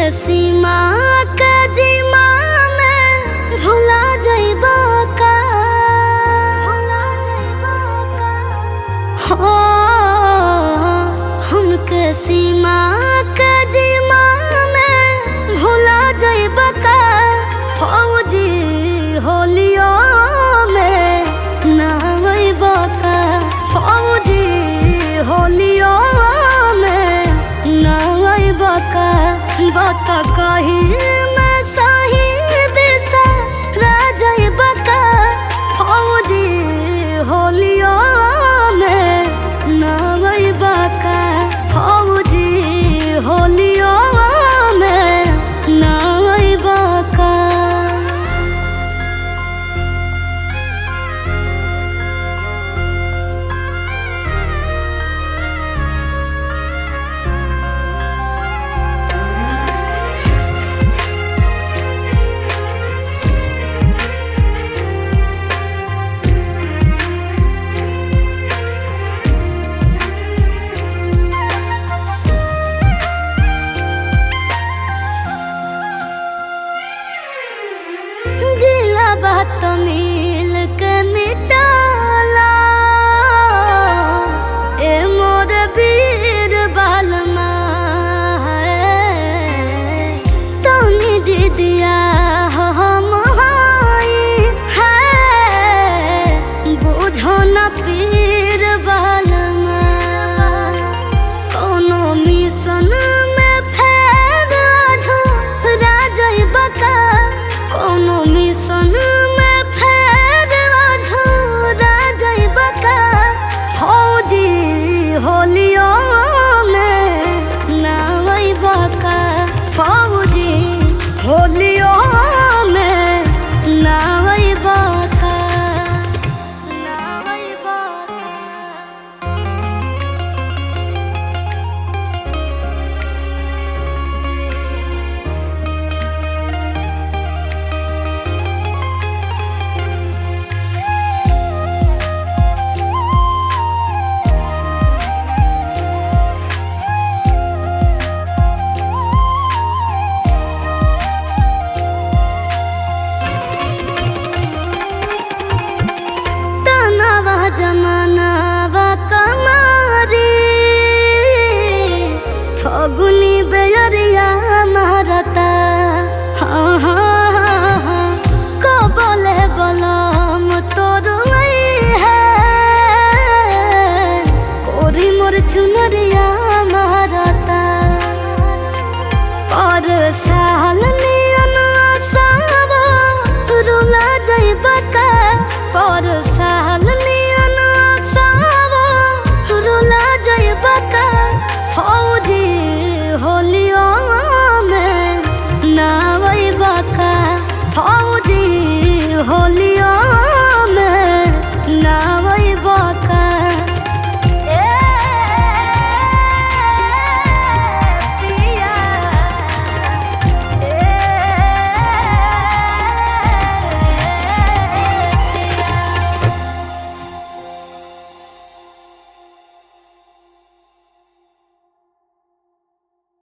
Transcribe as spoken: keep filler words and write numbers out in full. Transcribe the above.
सीमा के जीमा में भुला जाइबा का हो हमके सीमा के जीमा में भुला जाइबा का फौजी होलियो में ना आइबा का फौजी होलियो में ना आइबा का बात कही मैं सही दिशा राजा का फौजी होलियो में ना आइबा का फौजी होलियो में ना आइबा का। बात मिल के मिटाला ए मोर वीर बालमा तनी जी दिया हम हाई है बुझो न पीर बालमा कोनो मिशन में फेर आझो राजा बका कोनो मिशन में फेर अझूरा जाइबा का फौजी होलियो में ना आइबा का फौजी होलियो में ना आइबा का ना आइबा जमाना वा कमारी फगुनी बेरिया मारता हाँ हाँ हाँ हाँ को बोले बलम तोर है कोरी मोर चुनरिया मारता और साल नियन आसावा रुला जाइबा का पर साल फौजी होलियो में ना आइबा का फौजी होलियो